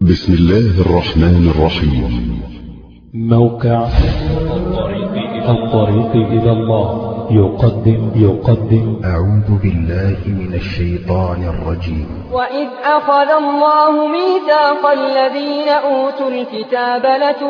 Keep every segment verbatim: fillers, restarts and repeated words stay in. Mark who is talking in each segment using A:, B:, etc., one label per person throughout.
A: بسم الله الرحمن الرحيم.
B: موقع الطريق إلى الله يقدم يقدم
C: أعوذ بالله من الشيطان الرجيم.
D: وإذ أخذ الله ميثاق الذين أوتوا الكتاب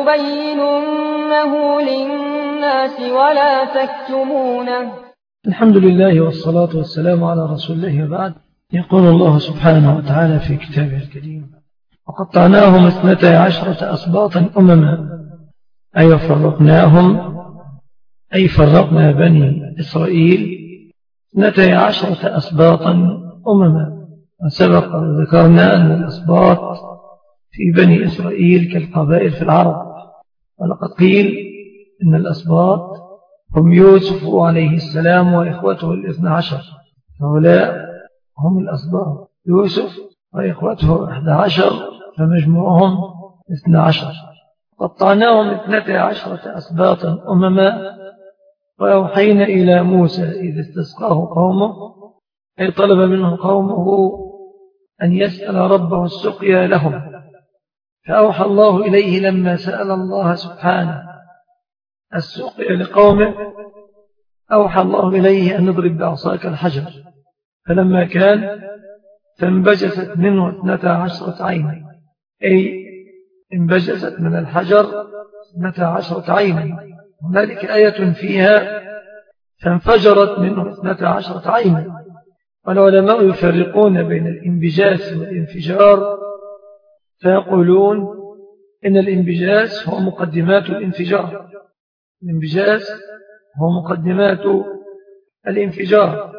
D: لتبيننه للناس ولا تكتمونه.
E: الحمد لله والصلاة والسلام على رسول الله وبعد. يقول الله سبحانه وتعالى في كتابه الكريم: وقطعناهم اثنتي عشرة أسباطا أمما، أي فرقناهم أي فرقنا بني إسرائيل اثنتي عشرة أسباطا أمما. وسبق وذكرنا أن الأسباط في بني إسرائيل كالقبائل في العرب، ولقد قيل إن الأسباط هم يوسف عليه السلام وإخوته الاثنى عشر، هؤلاء هم الأسباط، يوسف وإخوته احدى عشر، فمجموعهم اثنى عشر. قطعناهم اثنتي عشرة أسباطا أمما، وأوحينا إلى موسى إذ استسقاه قومه، أي طلب منه قومه أن يسأل ربه السقيا لهم، فأوحى الله إليه لما سأل الله سبحانه السقيا لقومه، أوحى الله إليه أن نضرب بعصاك الحجر، فلما كان فانبجست منه اثنتا عشرة عينا، أي انبجست من الحجر اثنتا عشرة عينا. هنالك آية فيها فانفجرت منه اثنتا عشرة عينا، والعلماء يفرقون بين الانبجاس والانفجار، فيقولون إن الانبجاس هو مقدمات الانفجار، الانبجاس هو مقدمات الانفجار.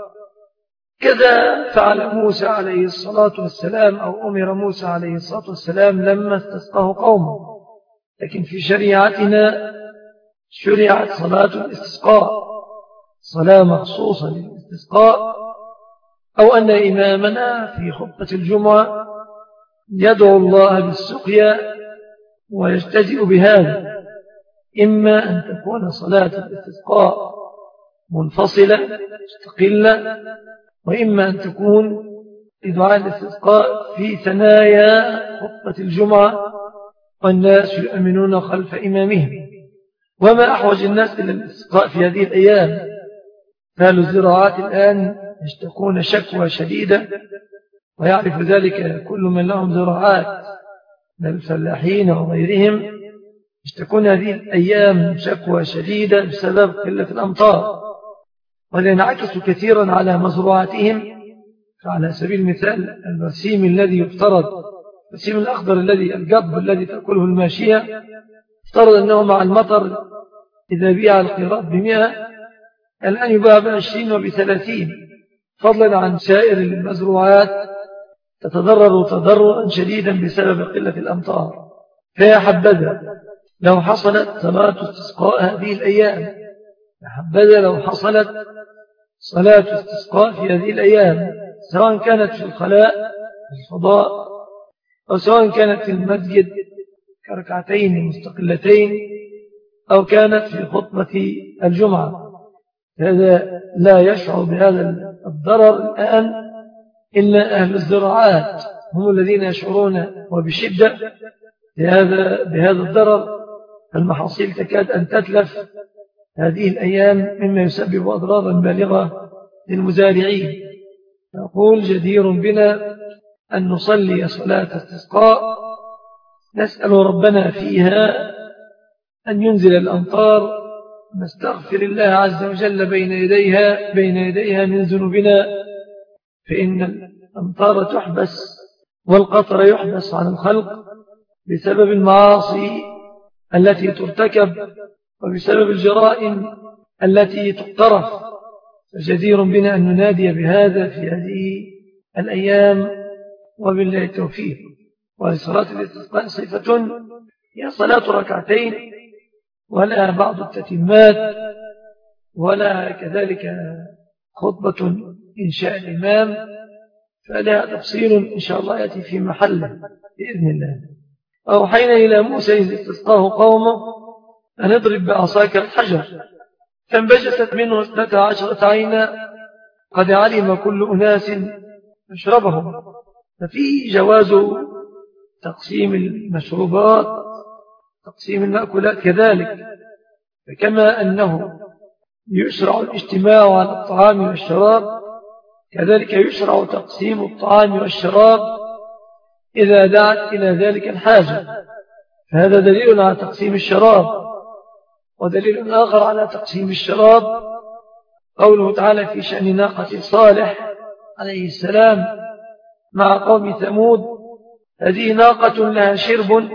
E: كذا فعل موسى عليه الصلاة والسلام، أو أمر موسى عليه الصلاة والسلام لما استسقاه قومه. لكن في شريعتنا شرعت صلاة الاستسقاء، صلاة مخصوصة للاستسقاء، أو أن إمامنا في خطبة الجمعة يدعو الله بالسقيا ويجتزئ بهذا، إما أن تكون صلاة الاستسقاء منفصلة مستقلة، وإما أن تكون لدعاء الاستسقاء في ثنايا خطبة الجمعة والناس يؤمنون خلف إمامهم. وما أحوج الناس إلى الاستسقاء في هذه الأيام؟ فأهل الزراعات الآن يشتكون شكوى شديدة، ويعرف ذلك كل من لهم زراعات من الفلاحين وغيرهم، يشتكون هذه الأيام شكوى شديدة بسبب قلة الأمطار، ولينعكس كثيرا على مزروعاتهم. فعلى سبيل المثال البرسيم الذي يفترض، البرسيم الأخضر الذي القضب الذي تأكله الماشية، افترض أنه مع المطر إذا بيع القيراط بمئة الآن يباع بعشرين وبثلاثين، فضلا عن سائر المزروعات تتضرر تضررا شديدا بسبب قلة الأمطار. فيا حبذا لو حصلت صلاة استسقاء هذه الأيام، يا حبذا لو حصلت صلاة استسقاء في هذه الأيام، سواء كانت في الخلاء في الفضاء، أو سواء كانت في المسجد كركعتين مستقلتين، أو كانت في خطبة الجمعة. هذا لا يشعر بهذا الضرر الآن إلا أهل الزراعات، هم الذين يشعرون وبشدة بهذا, بهذا الضرر. المحاصيل تكاد أن تتلف هذه الأيام، مما يسبب أضرارا بالغة للمزارعين. نقول جدير بنا أن نصلي صلاة استسقاء نسأل ربنا فيها أن ينزل الأمطار، نستغفر الله عز وجل بين يديها بين يديها من ذنوبنا، فإن الأمطار تحبس والقطر يحبس عن الخلق بسبب المعاصي التي ترتكب وبسبب الجرائم التي تقترف. فجدير بنا أن ننادي بهذا في هذه الأيام، وبالله التوفيق. وصلاة الاستسقاء صفة هي صلاة ركعتين، ولا بعض التتمات، ولا كذلك خطبة إنشاء الإمام، فلها تفصيل إن شاء الله يأتي في محله بإذن الله. أوحينا إلى موسى إذ استسقاه قومه أن اضرب بعصاك الحجر، فانبجست منه اثنتا عشرة عينا قد علم كل أناس مشربهم. ففي جواز تقسيم المشروبات، تقسيم المأكولات كذلك. فكما أنه يشرع الاجتماع على الطعام والشراب، كذلك يشرع تقسيم الطعام والشراب إذا دعت إلى ذلك الحاجة. فهذا دليل على تقسيم الشراب. ودليل آخر على تقسيم الشراب قوله تعالى في شأن ناقة صالح عليه السلام مع قوم ثمود: هذه ناقة لها شرب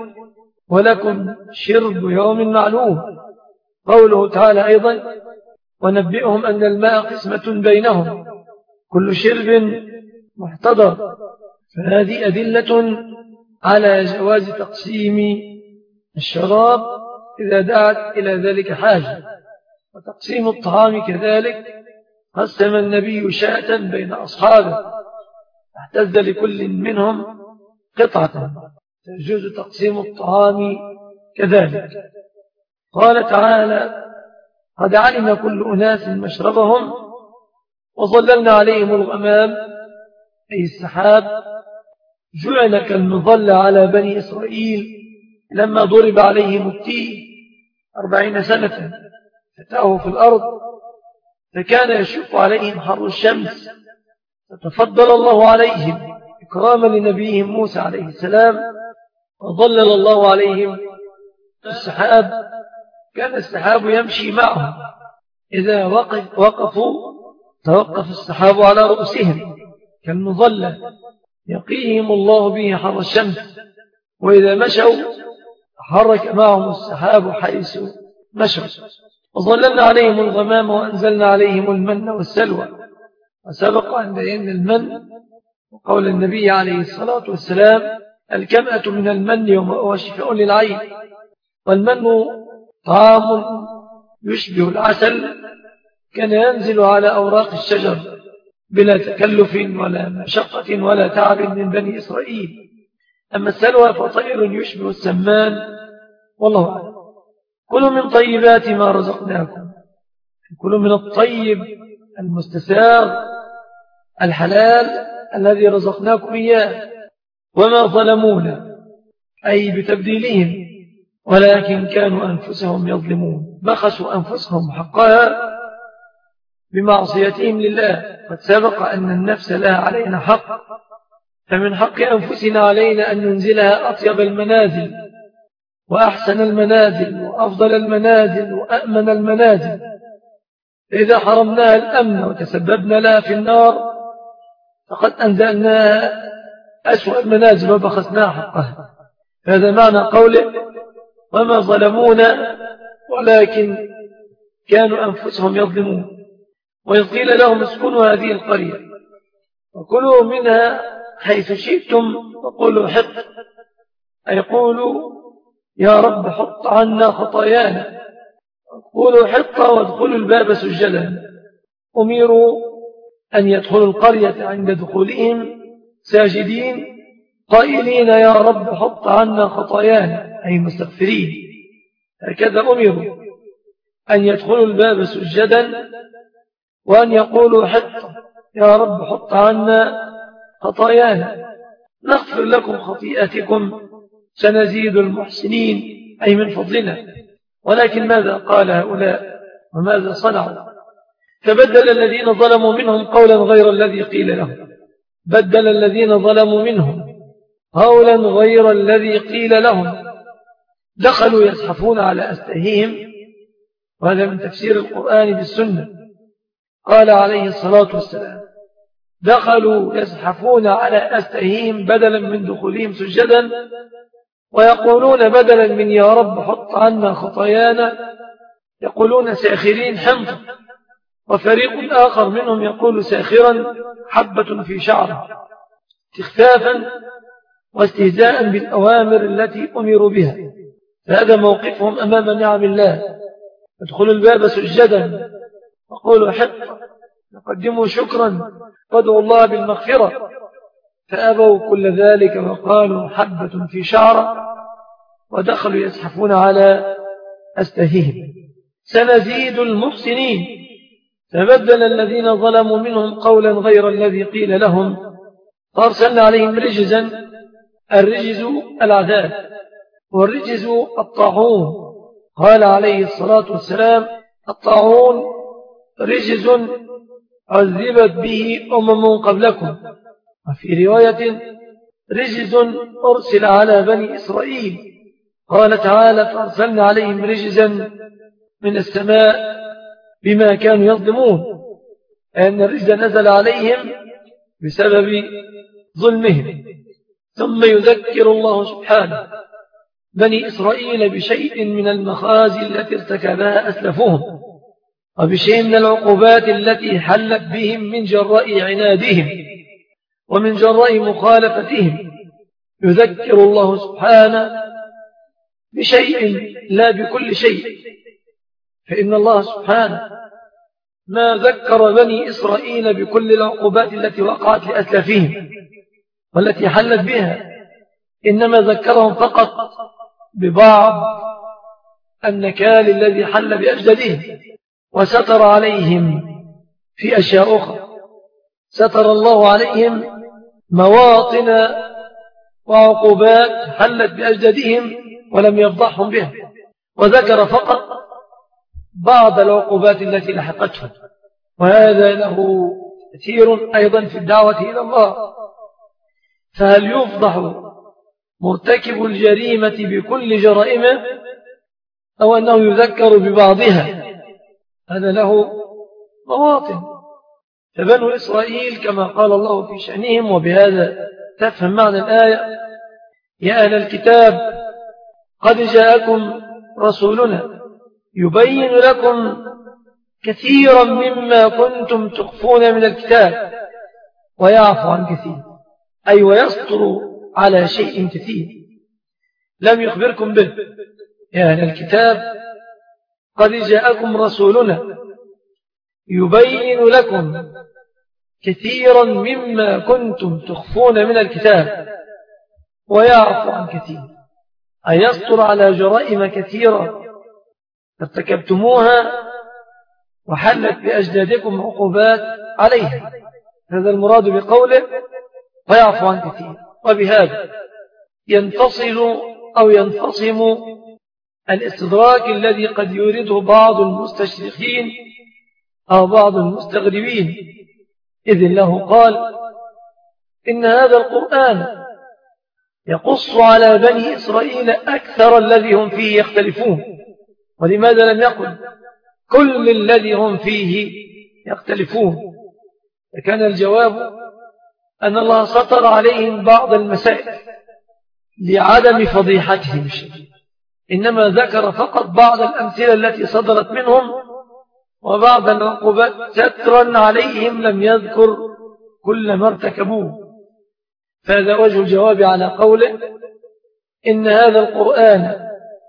E: ولكم شرب يوم معلوم. قوله تعالى أيضا: ونبئهم أن الماء قسمة بينهم كل شرب محتضر. فهذه أدلة على جواز تقسيم الشراب إذا دعت إلى ذلك حاجة. وتقسيم الطعام كذلك، قسم النبي شاة بين أصحابه احتز لكل منهم قطعة، تجوز تقسيم الطعام كذلك. قال تعالى: قد علم كل أناس مشربهم وظللنا عليهم الغمام، أي السحاب، جعل كالمظل على بني إسرائيل لما ضرب عليهم التيه أربعين سنة فتاهوا في الأرض، فكان يشق عليهم حر الشمس، فتفضل الله عليهم إكراما لنبيهم موسى عليه السلام، وظلل الله عليهم السحاب. كان السحاب يمشي معهم، إذا وقف وقفوا توقف السحاب على رؤوسهم كالمظلة يقيهم الله به حر الشمس، وإذا مشوا حرك معهم السحاب حيث مشوا. وظللنا عليهم الغمام وأنزلنا عليهم المن والسلوى. وسبق أن بينا المن وقول النبي عليه الصلاة والسلام: الكمأة من المن وهو شفاء للعين. والمن طعام يشبه العسل، كان ينزل على أوراق الشجر بلا تكلف ولا مشقة ولا تعب من بني إسرائيل. أما السلوى فطير يشبه السمان، والله أعلم. كلوا من طيبات ما رزقناكم، كلوا من الطيب المستساغ الحلال الذي رزقناكم إياه. وما ظلمونا أي بتبديلهم، ولكن كانوا أنفسهم يظلمون، بخسوا أنفسهم حقها بمعصيتهم لله. قد سبق أن النفس لها علينا حق، فمن حق أنفسنا علينا أن ننزلها أطيب المنازل وأحسن المنازل وأفضل المنازل وأأمن المنازل. إذا حرمناها الأمن وتسببنا لها في النار فقد أنزلناها أسوأ المنازل وبخسناها حقها. هذا معنى قوله: وما ظلمونا ولكن كانوا أنفسهم يظلمون. وإذ قيل لهم اسكنوا هذه القرية وكلوا منها حيث شئتم وقولوا حط، أي قولوا يا رب حط عنا خطايانا، قولوا حط وادخلوا الباب سجدا. أمروا أن يدخلوا القرية عند دخولهم ساجدين قائلين يا رب حط عنا خطايانا، أي مستغفرين. هكذا أمروا أن يدخلوا الباب سجدا وأن يقولوا حط يا رب حط عنا خطايانا نغفر لكم خطيئتكم سنزيد المحسنين، أي من فضلنا. ولكن ماذا قال هؤلاء وماذا صنعوا؟ فبدل الذين ظلموا منهم قولا غير الذي قيل لهم، بدل الذين ظلموا منهم قولا غير الذي قيل لهم، دخلوا يزحفون على أستهيهم. وهذا من تفسير القرآن بالسنة. قال عليه الصلاة والسلام: دخلوا يزحفون على أستهيهم بدلا من دخولهم سجدا، ويقولون بدلا من يا رب حط عنا خطايانا يقولون ساخرين حنطة. وفريق آخر منهم يقول ساخرا حبة في شعره، استخفافا واستهزاء بالأوامر التي أمروا بها. فهذا موقفهم أمام نعم الله. ادخلوا الباب سجدا وقولوا حط، يقدموا شكرا وادعوا الله بالمغفرة، فأبوا كل ذلك وقالوا حبة في شعره، ودخلوا يزحفون على أستهيهم. سنزيد المحسنين. فبدل الذين ظلموا منهم قولا غير الذي قيل لهم، فأرسلنا عليهم رجزا الرجز العذاب، والرجز الطاعون. قال عليه الصلاة والسلام: الطاعون رجز عذبت به أمم قبلكم. وفي رواية: رجز أرسل على بني إسرائيل. قال تعالى: فأرسلنا عليهم رجزا من السماء بما كانوا يظلمون، أن الرجز نزل عليهم بسبب ظلمهم. ثم يذكر الله سبحانه بني إسرائيل بشيء من المخازي التي ارتكبها أسلفهم، وبشيء من العقوبات التي حلت بهم من جراء عنادهم ومن جراء مخالفتهم. يذكر الله سبحانه بشيء لا بكل شيء، فإن الله سبحانه ما ذكر بني إسرائيل بكل العقوبات التي وقعت لأسلافهم والتي حلت بها، إنما ذكرهم فقط ببعض النكال الذي حل بأجدادهم، وستر عليهم في أشياء أخرى. ستر الله عليهم مواطن وعقوبات حلت بأجدادهم ولم يفضحهم بها، وذكر فقط بعض العقوبات التي لحقتهم. وهذا له كثير أيضا في الدعوة إلى الله. فهل يفضح مرتكب الجريمة بكل جرائمه، أو أنه يذكر ببعضها؟ هذا له مواطن. فبنو إسرائيل كما قال الله في شأنهم، وبهذا تفهم معنى الآية: يا أهل الكتاب قد جاءكم رسولنا يبين لكم كثيرا مما كنتم تخفون من الكتاب ويعفو عن كثير، أي ويسطر على شيء كثير لم يخبركم به. يا أهل الكتاب قد جاءكم رسولنا يبين لكم كثيرا مما كنتم تخفون من الكتاب ويعفو عن كثير، أي يسطر على جرائم كثيرة ارتكبتموها وحلت بأجدادكم عقوبات عليها. هذا المراد بقوله ويعفو عن كثير. وبهذا ينفصل أو ينفصم الاستدراك الذي قد يورده بعض المستشرقين أو بعض المستغربين، إذ الله قال: إن هذا القرآن يقص على بني إسرائيل أكثر الذي هم فيه يختلفون. ولماذا لم يقل كل الذي هم فيه يختلفون؟ فكان الجواب أن الله سطر عليهم بعض المسائل لعدم فضيحتهم الشديد، إنما ذكر فقط بعض الأمثلة التي صدرت منهم وبعض العقوبات سترا عليهم، لم يذكر كل ما ارتكبوه. فهذا وجه الجواب على قوله: إن هذا القرآن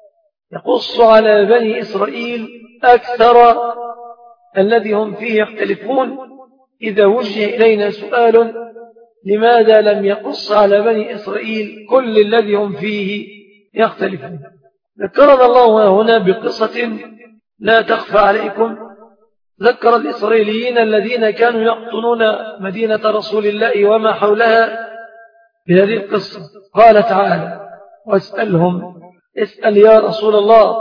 E: يقص على بني إسرائيل أكثر الذي هم فيه يختلفون. إذا وجه إلينا سؤال: لماذا لم يقص على بني إسرائيل كل الذي هم فيه يختلفون؟ ذكرنا الله هنا بقصة لا تخفى عليكم. ذكر الإسرائيليين الذين كانوا يقطنون مدينة رسول الله وما حولها بهذه القصة. قال تعالى: واسألهم، اسأل يا رسول الله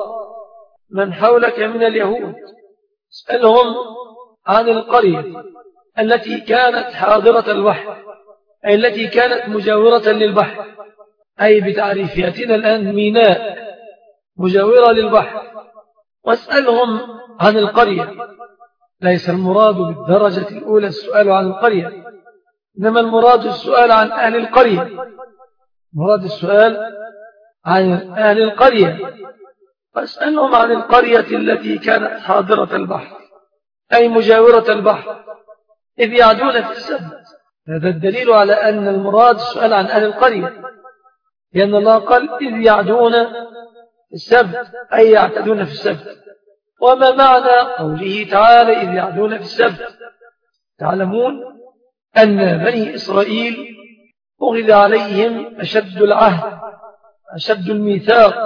E: من حولك من اليهود، اسألهم عن القرية التي كانت حاضرة البحر، أي التي كانت مجاورة للبحر، أي بتعريفياتنا الآن ميناء مجاورة للبحر. واسألهم عن القرية، ليس المراد بالدرجة الأولى السؤال عن القرية، إنما المراد السؤال عن أهل القرية، مراد السؤال عن أهل القرية. واسألهم عن القرية التي كانت حاضرة البحر، أي مجاورة البحر، إذ يعدون في السبت. هذا الدليل على أن المراد السؤال عن أهل القرية، لأن الله قال: إذ يعدون في السبت، أي يعتدون في السبت. وما معنى قوله تعالى إذ يعدون في السبت؟ تعلمون أن بني إسرائيل أخذ عليهم أشد العهد، أشد الميثاق،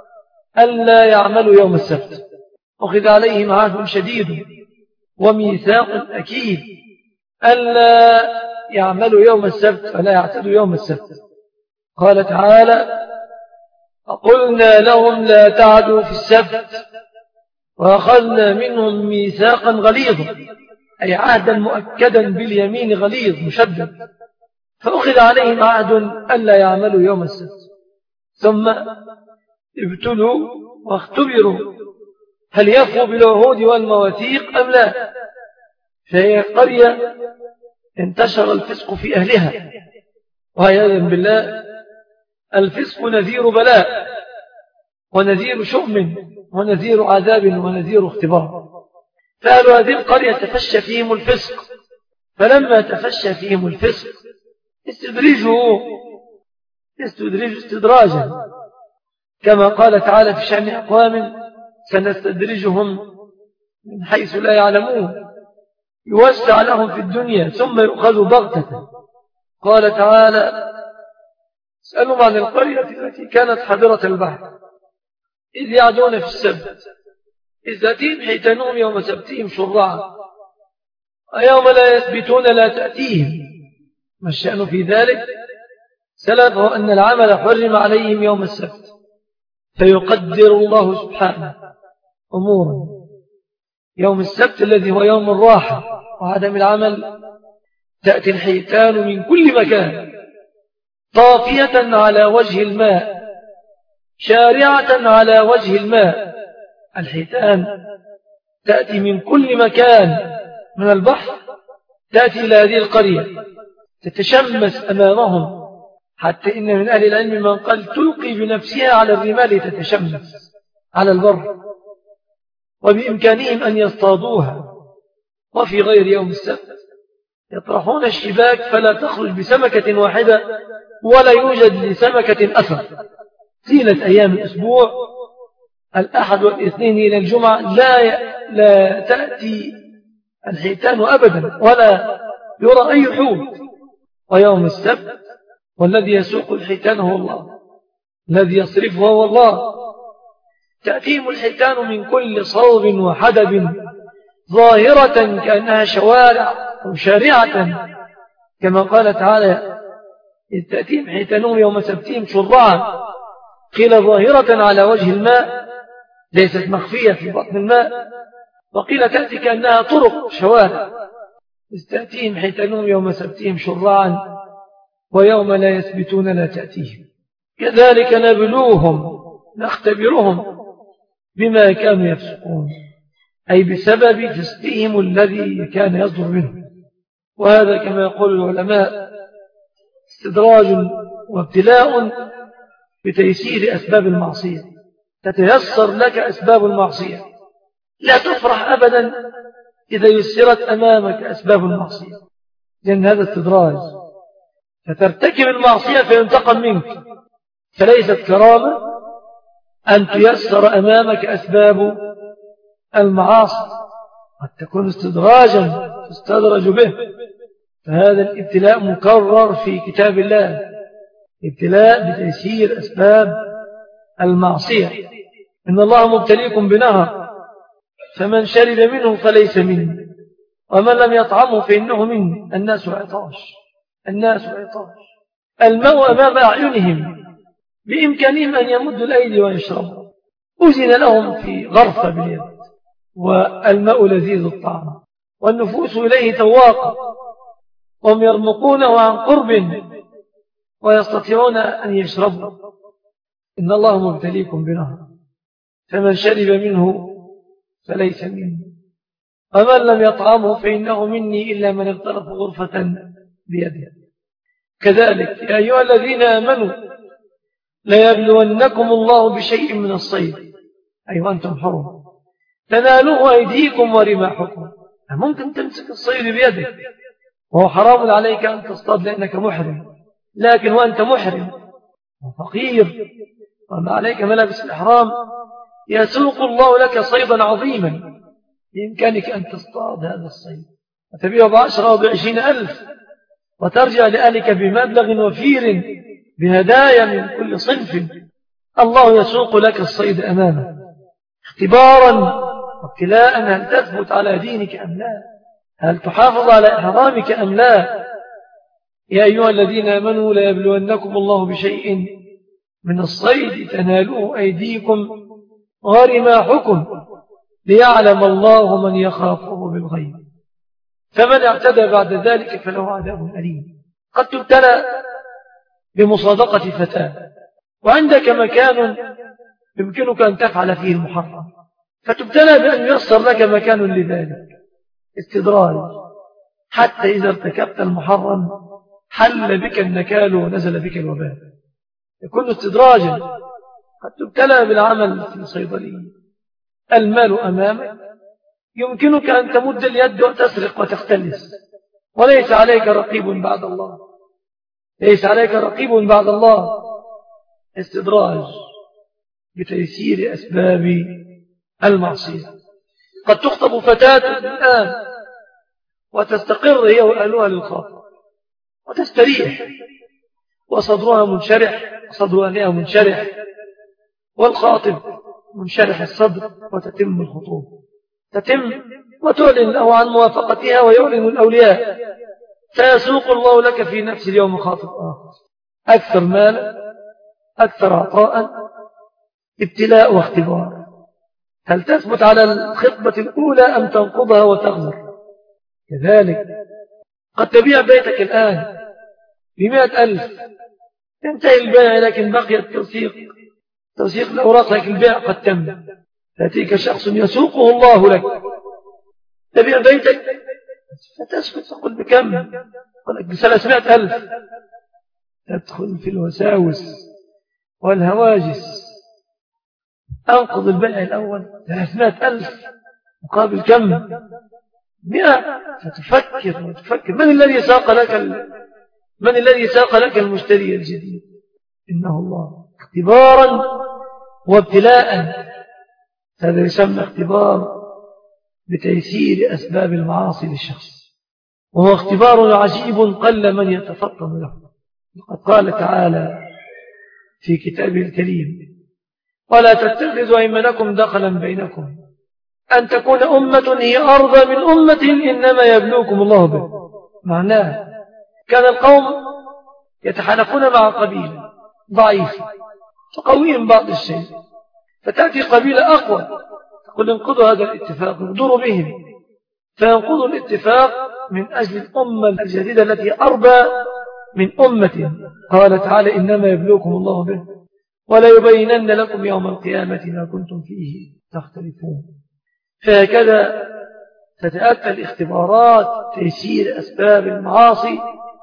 E: ألا يعملوا يوم السبت. أخذ عليهم عهد شديد وميثاق أكيد ألا يعملوا يوم السبت، فلا يعتدوا يوم السبت. قال تعالى: فقلنا لهم لا تعدوا في السبت وأخذنا منهم ميثاقا غليظا، أي عهدا مؤكدا باليمين غليظ مشدد، فأخذ عليهم عهد ألا يعملوا يوم السبت، ثم ابتلوا واختبروا هل يفوا بالعهود والمواثيق أم لا. فهي قرية انتشر الفسق في أهلها، وعياذا بالله الفسق نذير بلاء ونذير شؤم ونذير عذاب ونذير اختبار. فأهل هذه القرية تفشى فيهم الفسق، فلما تفشى فيهم الفسق استدرجوا استدرجوا استدراجا، كما قال تعالى في شأن أقوام سنستدرجهم من حيث لا يعلمون يوسع لهم في الدنيا ثم يؤخذوا بغتة. قال تعالى: اسألوا عن القرية التي كانت حاضرة البحر إذ يعدون في السبت إذ تأتيهم حيتانهم يوم سبتهم شرعا ويوم لا يثبتون لا تأتيهم. ما الشأن في ذلك؟ سلفه أن العمل حرم عليهم يوم السبت، فيقدر الله سبحانه أمورا يوم السبت الذي هو يوم الراحة وعدم العمل، تأتي الحيتان من كل مكان طافية على وجه الماء شارعة على وجه الماء. الحيتان تأتي من كل مكان من البحر، تأتي إلى هذه القرية تتشمس أمامهم، حتى إن من أهل العلم من قال تلقي بنفسها على الرمال تتشمس على البر، وبإمكانهم أن يصطادوها. وفي غير يوم السبت يطرحون الشباك فلا تخرج بسمكة واحدة ولا يوجد لسمكة أثر طيلة أيام الأسبوع، الأحد والاثنين إلى الجمعة لا لا تأتي الحيتان أبدا ولا يرى أي حوت. ويوم السبت والذي يسوق الحيتان هو الله، الذي يصرفه هو الله، تأتيهم الحيتان من كل صوب وحدب ظاهرة كأنها شوارع أو شارعة، كما قال تعالى: إذ تأتيهم حيتانهم يوم سبتهم شرعا، قيل ظاهرة على وجه الماء ليست مخفية في بطن الماء، وقيل تأتي كأنها طرق شوارع. إذ تأتيهم حيتانهم يوم سبتهم شرعا ويوم لا يثبتون لا تأتيهم. كذلك نبلوهم نختبرهم بما كانوا يفسقون، أي بسبب فسقهم الذي كان يصدر منهم. وهذا كما يقول العلماء استدراج وابتلاء بتيسير أسباب المعصية. تتيسر لك أسباب المعصية، لا تفرح أبدا إذا يسرت أمامك أسباب المعصية، لأن هذا استدراج، فترتكب المعصية فينتقم منك. فليست كرامة أن تيسر أمامك أسباب المعاصي، قد تكون استدراجا تستدرج به. فهذا الابتلاء مكرر في كتاب الله، ابتلاء بتيسير أسباب المعصية. إن الله مبتليكم بنهر فمن شرب منه فليس مني ومن لم يطعمه فإنه مني. الناس عطاش الناس عطاش الماء أمام أعينهم بإمكانهم أن يمدوا الأيدي ويشربوا، أذن لهم في غرفة باليد، والماء لذيذ الطعم والنفوس إليه تواقع، وهم يرمقونه عن قرب ويستطيعون أن يشربوا. إن الله مبتليكم بنهر فمن شرب منه فليس مني ومن لم يطعمه فإنه مني إلا من اغترف غرفة بيده. كذلك يا أيها الذين آمنوا ليبلونكم الله بشيء من الصيد، أي وأنتم حرم، تنالوه أيديكم ورماحكم. ممكن تمسك الصيد بيدك وهو حرام عليك أن تصطاد لأنك محرم، لكن وأنت محرم وفقير وما عليك ملابس الإحرام يسوق الله لك صيدا عظيما بإمكانك أن تصطاد هذا الصيد وتبيعه بعشرة أو بعشرين ألف وترجع لأهلك بمبلغ وفير بهدايا من كل صنف. الله يسوق لك الصيد أمامه اختبارا وابتلاء، هل تثبت على دينك أم لا، هل تحافظ على إحرامك أم لا. يا أيها الذين آمنوا لا يبلونكم الله بشيء من الصيد تنالوه أيديكم ورماحكم ليعلم الله من يخافه بالغيب فمن اعتدى بعد ذلك فله عذاب أليم. قد تبتلى بمصادقة فتاة وعندك مكان يمكنك أن تفعل فيه المحرم فتبتلى بأن ييسر لك مكان لذلك استدراج حتى إذا ارتكبت المحرم حل بك النكال ونزل بك الوباء يكون استدراجا. قد تبتلى بالعمل في صيدلية المال أمامك يمكنك أن تمد اليد وتسرق وتختلس وليس عليك رقيب بعد الله ليس عليك رقيب بعد الله استدراج بتيسير أسباب المعصية. قد تخطب فتاة الآن وتستقر هي وأهلها للخاطر وتستريح وصدرها منشرح وصدر أهلها منشرح والخاطب منشرح الصدر وتتم الخطوبة تتم وتعلن له عن موافقتها ويعلن الأولياء فيسوق الله لك في نفس اليوم خاطب آخر أكثر مالا أكثر عطاء ابتلاء واختبار. هل تثبت على الخطبة الأولى أم تنقضها وتغزر؟ كذلك قد تبيع بيتك الآن بمئة ألف تنتهي البيع لكن بقي التوثيق توثيق الأوراق لكن البيع قد تم يأتيك شخص يسوقه الله لك تبيع بيتك فتسكت تقول بكم قل لك بثلاثمائة ألف تدخل في الوساوس والهواجس أنقض البيع الأول ثلاثمائة ألف مقابل كم مئة فتفكر وتفكر من الذي ساق لك ال... من الذي ساق لك المشتري الجديد إنه الله اختبارا وابتلاء. هذا يسمى اختبار بتيسير أسباب المعاصي للشخص وهو اختبار عجيب قل من يتفطن له. وقد قال تعالى في كتابه الكريم ولا تتخذوا أيمانكم دخلا بينكم أن تكون أمة هي أرضى من أمة إنما يبلوكم الله به. معناه كان القوم يتحالفون مع قبيلة ضعيفة فقويهم بعض الشيء فتأتي قبيلة أقوى تقول انقضوا هذا الاتفاق انظروا بهم فينقضوا الاتفاق من أجل الأمة الجديدة التي أربى من أمة. قال تعالى إنما يبلوكم الله به ولا يبينن لكم يوم القيامة ما كنتم فيه تختلفون. فهكذا تتأتى الاختبارات تيسير أسباب المعاصي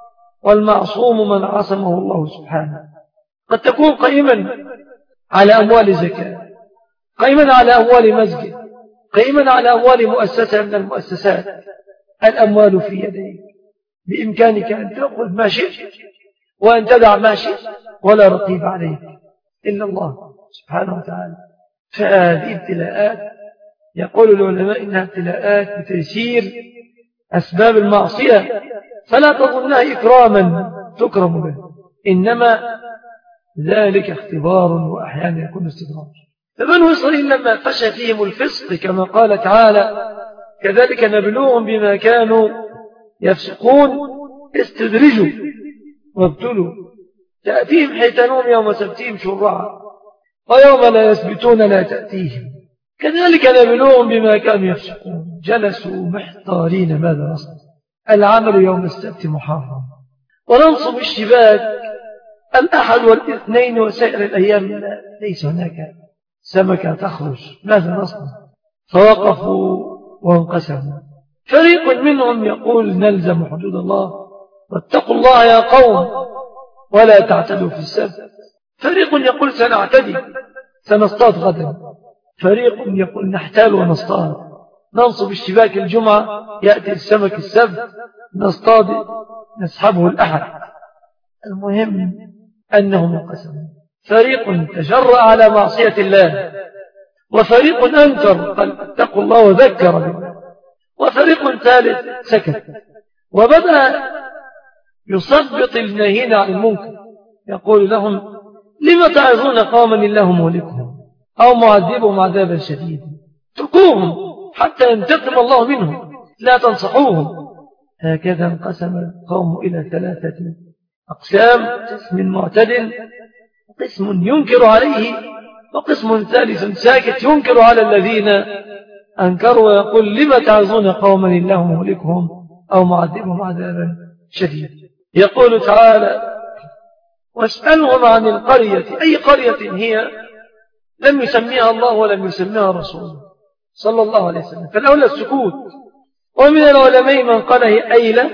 E: والمعصوم من عصمه الله سبحانه. قد تكون قائما على أموال زكاة قائما على أموال مسجد قائما على أموال مؤسسة من المؤسسات الأموال في يديك بإمكانك أن تأخذ ما شئت وأن تدع ما شئت ولا رقيب عليك إلا الله سبحانه وتعالى. فهذه ابتلاءات يقول العلماء إنها ابتلاءات بتيسير أسباب المعصية فلا تظنها إكراما تكرم به إنما ذلك اختبار وأحيانا يكون استدراج. فبنو إسرائيل لما فشى فيهم الفسق كما قال تعالى كذلك نبلوهم بما كانوا يفسقون استدرجوا وابتلوا تأتيهم حيتانهم يوم سبتهم شرعا ويوم لا يثبتون لا تأتيهم كذلك نبلوهم بما كانوا يفسقون جلسوا محتارين ماذا نصنع العمل يوم السبت محرم وننصب الشباك الأحد والاثنين وسائر الأيام ليس هناك سمكة تخرج ماذا نصنع فوقفوا وانقسموا فريق منهم يقول نلزم حدود الله واتقوا الله يا قوم ولا تعتدوا في السبت. فريق يقول سنعتدي سنصطاد غدا فريق يقول نحتال ونصطاد ننصب الشباك الجمعة يأتي السمك السبت نصطاد نسحبه الأحد. المهم أنهم انقسموا فريق تجرأ على معصية الله وفريق أنكر قال اتقوا الله وذكر بالله وفريق ثالث سكت وبدأ يصبط الناهين عن المنكر يقول لهم لما تعظون قوما الله مهلكهم أو معذبهم عذابا شديدا اتركوهم حتى ينتقم الله منهم لا تنصحوهم. هكذا انقسم القوم إلى ثلاثة أقسام: قسم معتدل، وقسم ينكر عليه، وقسم ثالث ساكت ينكر على الذين أنكروا ويقول: لم تعظون قوما الله مهلكهم أو معذبهم عذابا شديد. يقول تعالى: واسألهم عن القرية، أي قرية هي لم يسميها الله ولم يسميها رسوله صلى الله عليه وسلم، فالأولى السكوت. ومن العلماء من قال هي أيلة،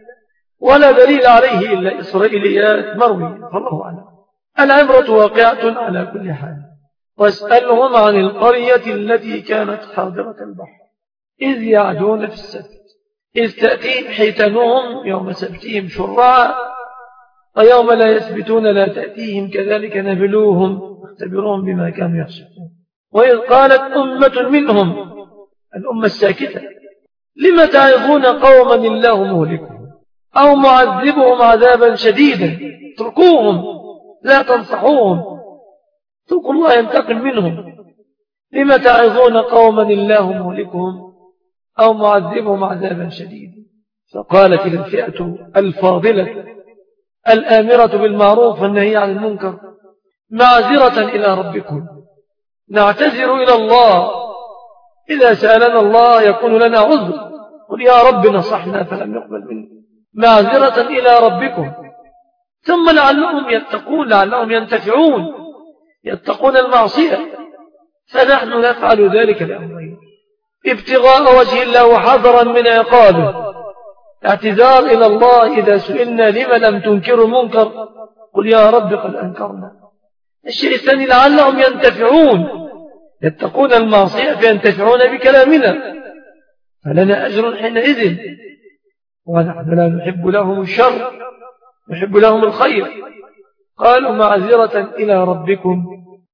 E: ولا دليل عليه إلا إسرائيليات مروية، فالله أعلم. العبرة واقعة على كل حال. واسألهم عن القرية التي كانت حاضرة البحر إذ يعدون في السبت إذ تأتيهم حيتانهم يوم سبتهم شرعا ويوم لا يثبتون لا تأتيهم كذلك نبلوهم واختبروهم بما كانوا يحسبون. وإذ قالت أمة منهم، الأمة الساكتة: لم تعظون قوما الله مهلكهم أو معذبهم عذابا شديدا. اتركوهم، لا تنصحوهم، اتركوا الله ينتقم منهم. لم تعظون قوما الله مهلكهم أو معذبهم عذابا شديدا. فقالت الفئة الفاضلة الآمرة بالمعروف والنهي عن المنكر: معذرة إلى ربكم، نعتذر إلى الله، إذا سألنا الله يكون لنا عذر، قل يا رب نصحنا فلم يقبل منا، معذرة إلى ربكم. ثم لعلهم يتقون، لعلهم ينتفعون، يتقون المعصية. فنحن نفعل ذلك لأمرين: ابتغاء وجه الله وحذرا من عقابه. اعتذار إلى الله إذا سئلنا لما لم تنكروا المنكر، قل يا رب قد أنكرنا. الشيء الثاني: لعلهم ينتفعون، يتقون المعصية فينتفعون بكلامنا، فلنا أجر حينئذ. ونحن لا نحب لهم الشر، نحب لهم الخير. قالوا: معذرة إلى ربكم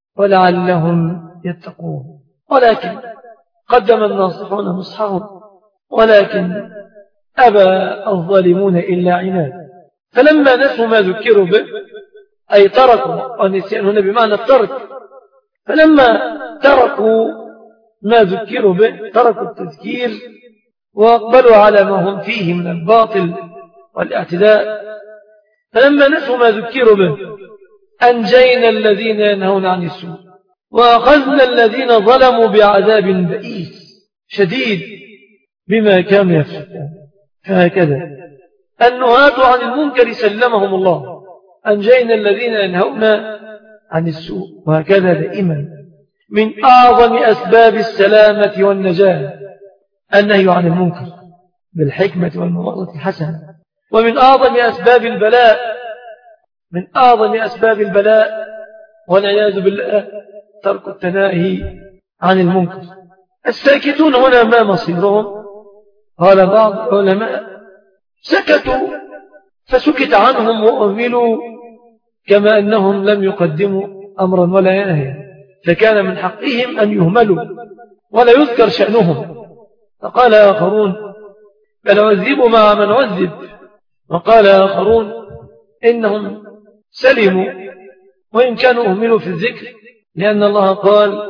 E: ولعلهم يتقون. ولكن قدم الناصحون نصحهم، ولكن أبى الظالمون إلا عناد. فلما نسوا ما ذكروا به، أي تركوا، والنسيان هنا بمعنى الترك، فلما تركوا ما ذكروا به، تركوا التذكير وأقبلوا على ما هم فيه من الباطل والاعتداء. فلما نسوا ما ذكروا به أنجينا الذين ينهون عن السوء وأخذنا الذين ظلموا بعذاب بئيس شديد بما كانوا يفسقون. فهكذا النهاة عن المنكر سلمهم الله، أنجينا الذين ينهون عن السوء. وهكذا دائما من أعظم أسباب السلامة والنجاة النهي عن المنكر بالحكمة والموعظة الحسنة. ومن أعظم أسباب البلاء، من أعظم أسباب البلاء والعياذ بالله ترك التناهي عن المنكر. الساكتون هنا ما مصيرهم؟ قال بعض العلماء: سكتوا فسكت عنهم وأهملوا، كما أنهم لم يقدموا أمرا ولا نهيا، فكان من حقهم أن يهملوا ولا يذكر شأنهم. فقال آخرون: بل عذبوا مع من عذب. وقال آخرون: إنهم سلموا وإن كانوا أهملوا في الذكر، لأن الله قال: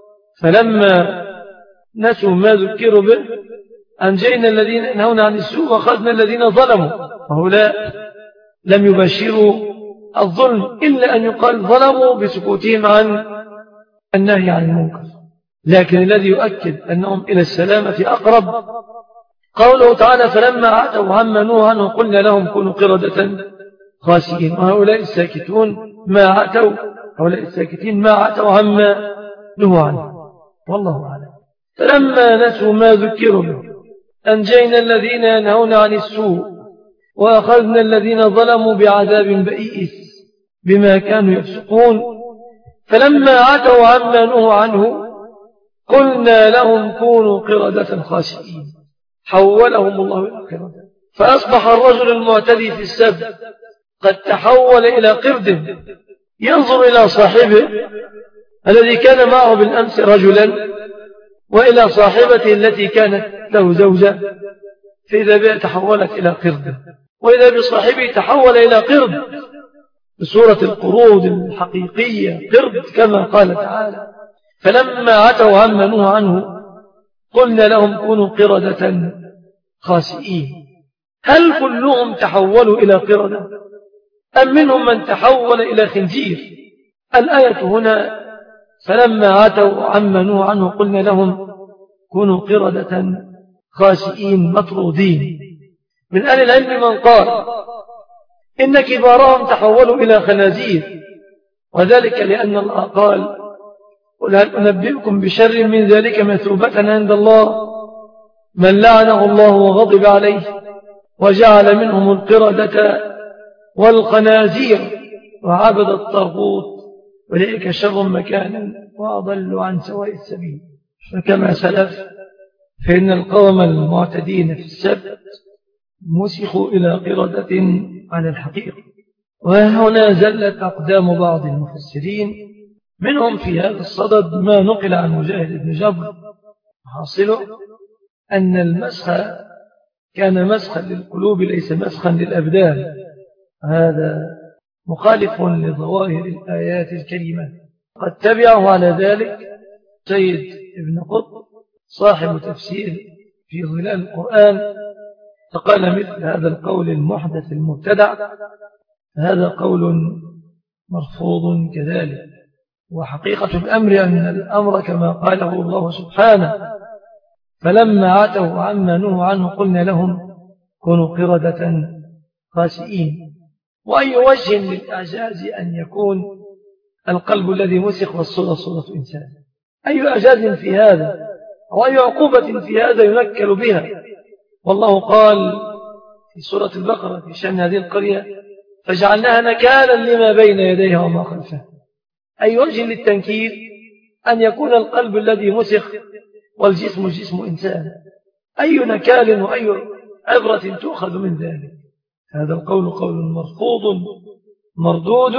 E: فلما نسوا ما ذكروا به أنجينا الذين ينهون عن السوء وأخذنا الذين ظلموا. وهؤلاء لم يبشروا الظلم إلا أن يقال ظلموا بسكوتهم عن النهي عن المنكر. لكن الذي يؤكد أنهم إلى السلامة أقرب قوله تعالى: فلما عتوا عما نهوا عنه قلنا لهم كونوا قردة خاسئين. وهؤلاء الساكتون ما عتوا، هؤلاء الساكتين ما عتوا عما نهوا عنه، والله أعلم. فلما نسوا ما ذكروا به أنجينا الذين ينهون عن السوء وأخذنا الذين ظلموا بعذاب بئيس بما كانوا يفسقون. فلما عتوا عما نهوا عنه قلنا لهم كونوا قردة خاسئين، حولهم الله إلى قردة. فأصبح الرجل المعتدي في السبت قد تحول إلى قرد، ينظر إلى صاحبه الذي كان معه بالأمس رجلا وإلى صاحبته التي كانت له زوجة، فإذا بها تحولت إلى قرد، وإذا بصاحبه تحول إلى قرد بصورة القرود الحقيقية، قرد كما قال تعالى: فلما عتوا عما نهوا عنه قلنا لهم كونوا قردة خاسئين. هل كلهم تحولوا إلى قردة أم منهم من تحول إلى خنزير؟ الآية هنا فلما عتوا عما نهوا عنه قلنا لهم كونوا قردة خاسئين مطرودين. من أهل العلم من قال إن كبارهم تحولوا إلى خنازير، وذلك لأن الله قال قل هل أنبئكم بشر من ذلك مثوبة عند الله من لعنه الله وغضب عليه وجعل منهم القردة والخنازير وعبد الطاغوت أولئك شر مكانا وأضل عن سواء السبيل. فكما سلف فإن القوم المعتدين في السبت مسخوا إلى قردة على الحقيقة. وهنا زلت أقدام بعض المفسرين منهم في هذا الصدد ما نقل عن مجاهد بن جبر، حاصله أن المسخ كان مسخا للقلوب ليس مسخا للأبدان. هذا مخالف لظواهر الآيات الكريمة. قد تبعه على ذلك سيد ابن قطب صاحب تفسير في ظلال القرآن، فقال مثل هذا القول المحدث المبتدع هذا قول مرفوض كذلك. وحقيقة الأمر أن الأمر كما قاله الله سبحانه فلما عتوا عما نهوا عنه قلنا لهم كونوا قردة خاسئين. وأي وجه للإعجاز أن يكون القلب الذي مسخ والصورة صورة إنسان؟ أي إعجاز في هذا أو أي عقوبة في هذا ينكل بها؟ والله قال في سورة البقرة في شأن هذه القرية فجعلناها نكالا لما بين يديها وما خلفها. أي وجه للتنكيل أن يكون القلب الذي مسخ والجسم جسم إنسان؟ أي نكال وأي عبرة تؤخذ من ذلك؟ هذا القول قول مرفوض مردود،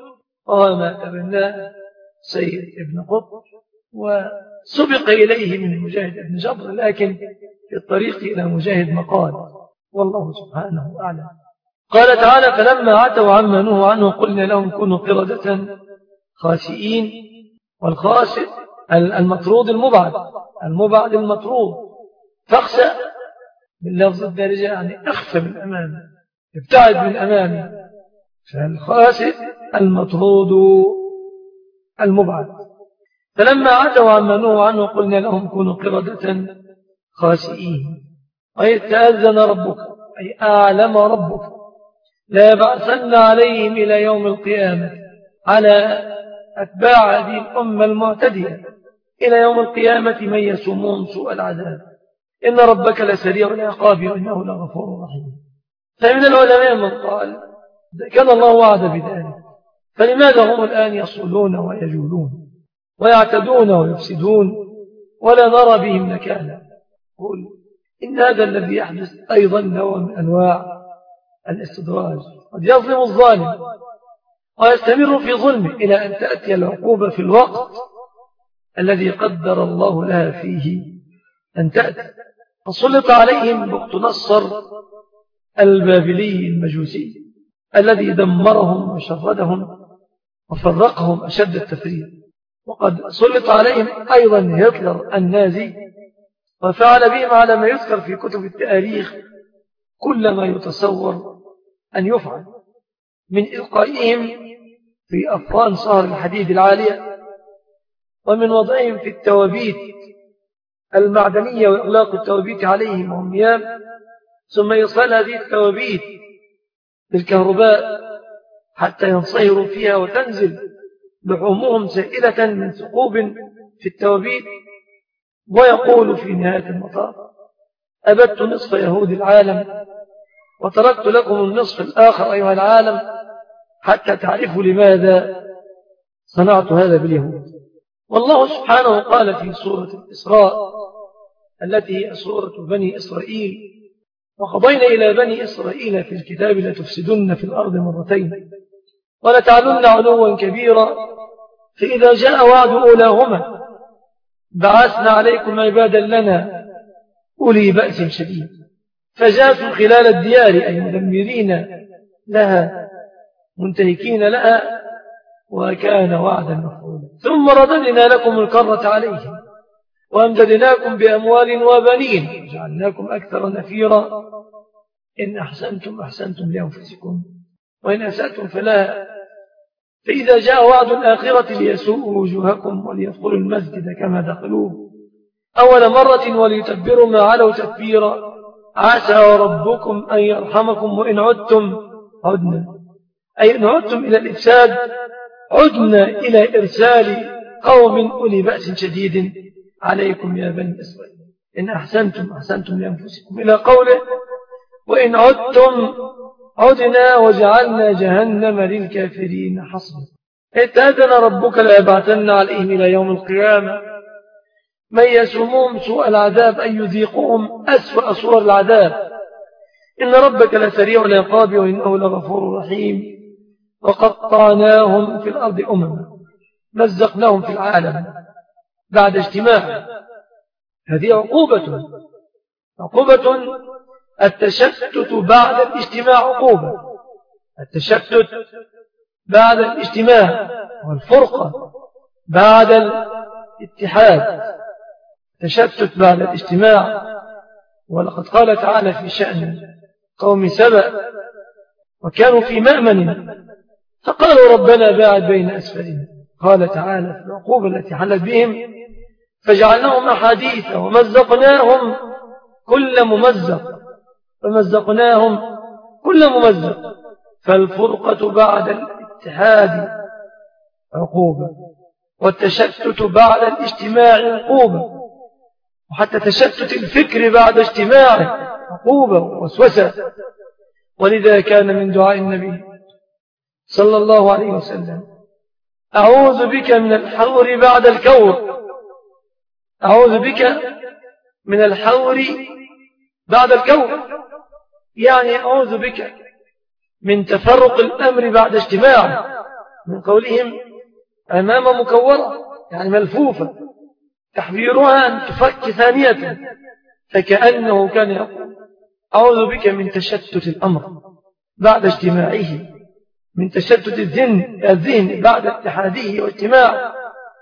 E: وما تبناه سيد ابن قطب وسبق إليه من مجاهد ابن جبر، لكن في الطريق إلى مجاهد مقال والله سبحانه أعلم. قال تعالى فلما عتوا عما نهوا عنه قلنا لهم كونوا قردة خاسئين. والخاسئ المطرود المبعد المبعد المطرود. تخسأ باللفظ الدارجة يعني أخفى من أمامه، ابتعد من أمامه. فالخاسئ المطرود المبعد. فلما عتوا عما نهوا عنه قلنا لهم كونوا قردة خاسئين. أي تأذن ربك أي أعلم ربك لا يبعثن عليهم إلى يوم القيامة على أتباع هذه الأمة المعتدية إلى يوم القيامة من يسومون سوء العذاب إن ربك لسريع العقاب وإنه لغفور رحيم. فمن العلماء من قال كان الله وعد بذلك، فلماذا هم الآن يصولون ويجولون ويعتدون ويفسدون ولا نرى بهم نكالا؟ قل إن هذا الذي يحدث أيضا نوع من أنواع الاستدراج. قد يظلم الظالم ويستمر في ظلمه إلى أن تأتي العقوبة في الوقت الذي قدر الله لها فيه أن تأتي. فسلط عليهم بخت نصر البابلي المجوسي الذي دمرهم وشردهم وفرقهم أشد التفريق. وقد سلط عليهم أيضا هتلر النازي وفعل بهم على ما يذكر في كتب التاريخ كل ما يتصور أن يفعل، من إلقائهم في أفران صهر الحديد العالية، ومن وضعهم في التوابيت المعدنية وإغلاق التوابيت عليهم وهم نيام، ثم يصل هذه التوابيت بالكهرباء حتى ينصهروا فيها وتنزل لحومهم سائلة من ثقوب في التوابيت. ويقول في نهاية المطاف أبدت نصف يهود العالم وتركت لكم النصف الآخر أيها العالم حتى تعرفوا لماذا صنعت هذا باليهود. والله سبحانه قال في سورة الإسراء التي هي سورة بني إسرائيل وقضينا إلى بني إسرائيل في الكتاب لتفسدن في الأرض مرتين ولتعلن علوا كبيرا فإذا جاء وعد أولاهما بعثنا عليكم عبادا لنا أولي بأس شديد فجاسوا خلال الديار أي مدمرين لها منتهكين لها وكان وعدا مفعولا. ثم رددنا لكم الكرة عليهم وأمددناكم بأموال وبنين وجعلناكم أكثر نفيرا إن أحسنتم أحسنتم لأنفسكم وإن أسأتم فلا. فإذا جاء وعد الآخرة ليسوءوا وجوهكم وليدخلوا المسجد كما دخلوه أول مرة وليتبروا ما علوا تتبيرا عسى ربكم أن يرحمكم وإن عدتم عدنا، أي إن عدتم إلى الإفساد عدنا إلى إرسال قوم أولي بأس شديد عليكم يا بني إسرائيل. إن أحسنتم أحسنتم لأنفسكم إلى قوله وإن عدتم عدنا وجعلنا جهنم للكافرين حصبا. اتأذن ربك ليبعثن عليهم إلى يوم القيامة من يسومهم سوء العذاب أن يذيقهم أسوأ صور العذاب. إن ربك لسريع العقاب وإنه لغفور رحيم. وقطعناهم في الأرض أمما مزقناهم في العالم بعد اجتماع. هذه عقوبة عقوبة التشتت بعد الاجتماع عقوبة. التشتت بعد الاجتماع والفرقة بعد الاتحاد. تشتت بعد الاجتماع. ولقد قال تعالى في شأن قوم سبأ وكانوا في مأمن فقالوا ربنا باعد بين أسفلنا. قال تعالى في العقوبة التي حلت بهم فجعلناهم أحاديث ومزقناهم كل ممزق فمزقناهم كل ممزق. فالفرقة بعد الاتحاد عقوبة والتشتت بعد الاجتماع عقوبة وحتى تشتت الفكر بعد اجتماعه عقوبة ووسوسة. ولذا كان من دعاء النبي صلى الله عليه وسلم أعوذ بك من الحور بعد الكور. أعوذ بك من الحور بعد الكور يعني أعوذ بك من تفرق الأمر بعد اجتماع. من قولهم أمام مكورة يعني ملفوفة تحبيرها أن تفك ثانية فكأنه كان يقول أعوذ بك من تشتت الأمر بعد اجتماعه من تشتت الذهن الذهن بعد اتحاده واجتماعه.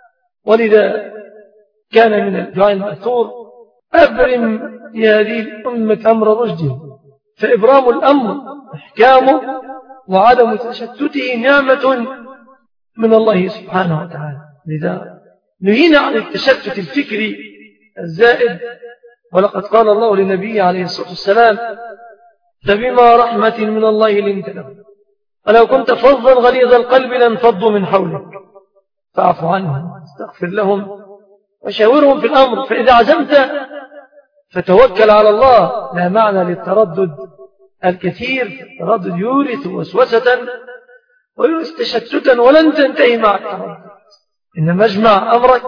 E: ولذا كان من الدعاء المأثور أبرم لهذه الأمة أمر رشد. فإبرام الأمر إحكامه وعدم تشتته نعمة من الله سبحانه وتعالى. لذا نهينا عن التشتت الفكري الزائد. ولقد قال الله لنبيه عليه الصلاة والسلام فبما رحمة من الله لنت له ولو كنت فظا غليظ القلب لانفضوا من حولك فاعف عنهم استغفر لهم وشاورهم في الأمر. فإذا عزمت فتوكل على الله. لا معنى للتردد الكثير. التردد يورث وسوسة ويورث تشتتا ولن تنتهي مع التردد. إنما اجمع أمرك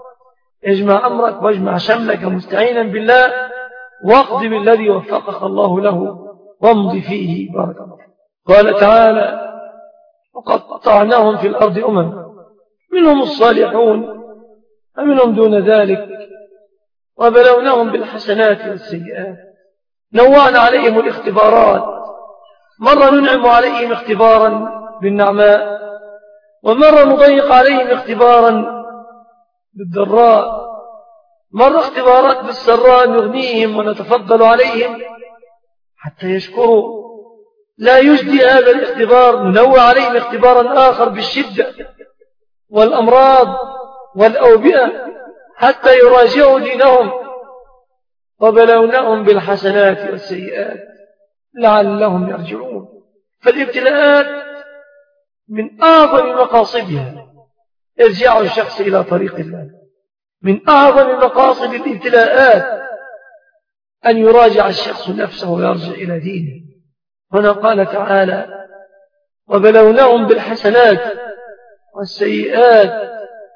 E: اجمع أمرك واجمع شملك مستعينا بالله واقض بالذي وفقك الله له وامض فيه بارك الله. قال تعالى وقطعناهم في الأرض أمم منهم الصالحون ومنهم دون ذلك وبلوناهم بالحسنات والسيئات. نوعنا عليهم الاختبارات. مرة ننعم عليهم اختبارا بالنعماء ومرة نضيق عليهم اختبارا بالضراء. مرة اختبارات بالسراء نغنيهم ونتفضل عليهم حتى يشكروا. لا يجدي هذا الاختبار ننوع عليهم اختبارا آخر بالشدة والأمراض والأوبئة حتى يراجعوا دينهم. وبلوناهم بالحسنات والسيئات لعلهم يرجعون. فالابتلاءات من أعظم مقاصدها ارجاع الشخص إلى طريق الله. من أعظم مقاصد الابتلاءات أن يراجع الشخص نفسه ويرجع إلى دينه. هنا قال تعالى وبلوناهم بالحسنات والسيئات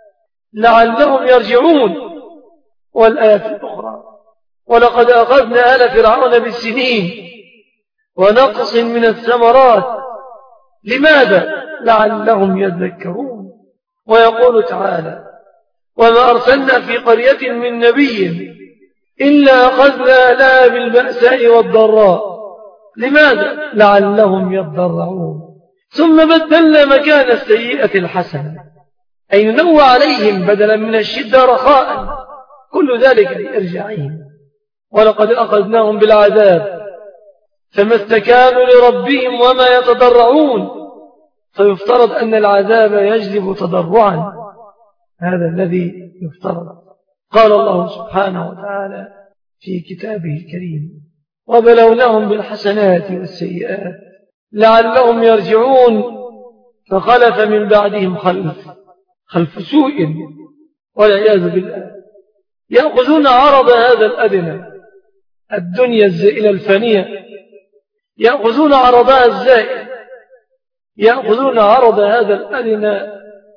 E: لعلهم يرجعون. والآية الأخرى ولقد أخذنا آل فرعون بالسنين ونقص من الثمرات لماذا؟ لعلهم يذكرون. ويقول تعالى وما أرسلنا في قرية من نبي إلا أخذنا لها بالبأساء والضراء لماذا؟ لعلهم يضرعون. ثم بدلنا مكان السيئة الحسنة أي ننوع عليهم بدلا من الشدة رخاء. كل ذلك لإرجاعهم. ولقد أخذناهم بالعذاب فما استكانوا لربهم وما يتضرعون، فيفترض أن العذاب يجلب تضرعا، هذا الذي يفترض. قال الله سبحانه وتعالى في كتابه الكريم: وبلوناهم بالحسنات والسيئات لعلهم يرجعون فخلف من بعدهم خلف خلف سوء والعياذ بالله يأخذون عرض هذا الأدنى، الدنيا الزائلة الفانية، يأخذون عرضها الزائل، يأخذون عرض هذا الأدنى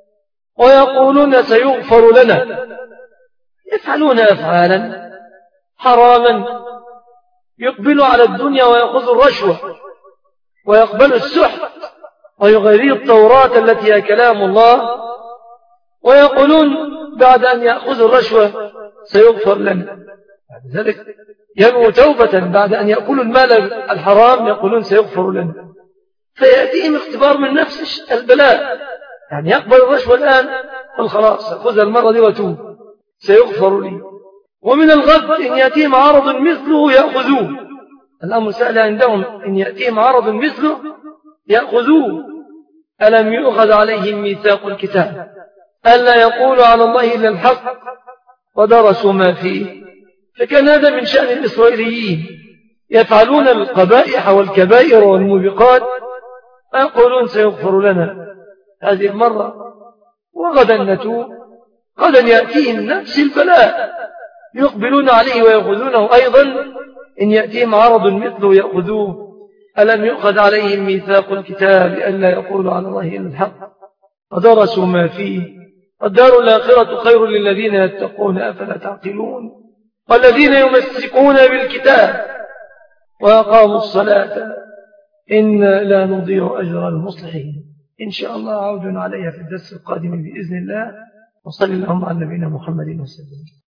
E: ويقولون سيغفر لنا، يفعلون أفعالا حراما، يقبل على الدنيا ويأخذ الرشوة ويقبل السحت ويغير التوراة التي هي كلام الله، ويقولون بعد أن يأخذ الرشوة سيغفر لنا، بعد ذلك ينووا توبة بعد أن يأكلوا المال الحرام يقولون سيغفر لنا، فيأتيهم اختبار من نفس البلاء، يعني يقبل الرشوة الآن والخلاص يأخذها المرة دي وتوب سيغفر لي، ومن الغد إن يأتيهم عرض مثله يأخذوه، الأمر سهل عندهم، إن يأتيهم عرض مثله يأخذوه. ألم يؤخذ عليهم ميثاق الكتاب ألا يقولوا على الله إلا الحق ودرسوا ما فيه، فكان هذا من شأن الإسرائيليين، يفعلون القبائح والكبائر والموبقات ويقولون سيغفر لنا هذه المرة وغدا نتوب، غدا يأتيهم نفس البلاء يقبلون عليه ويأخذونه أيضا، إن يأتيهم عرض مثله يأخذوه. ألم يؤخذ عليهم ميثاق الكتاب ألا يقولوا على الله إلا الحق ودرسوا ما فيه والدار الآخرة خير للذين يتقون أفلا تعقلون. والذين يمسكون بالكتاب وأقاموا الصلاة إنا لا نضيع أجر المصلحين. إن شاء الله عود عليها في الدرس القادم بإذن الله، وصلى اللهم على نبينا محمد وسلم.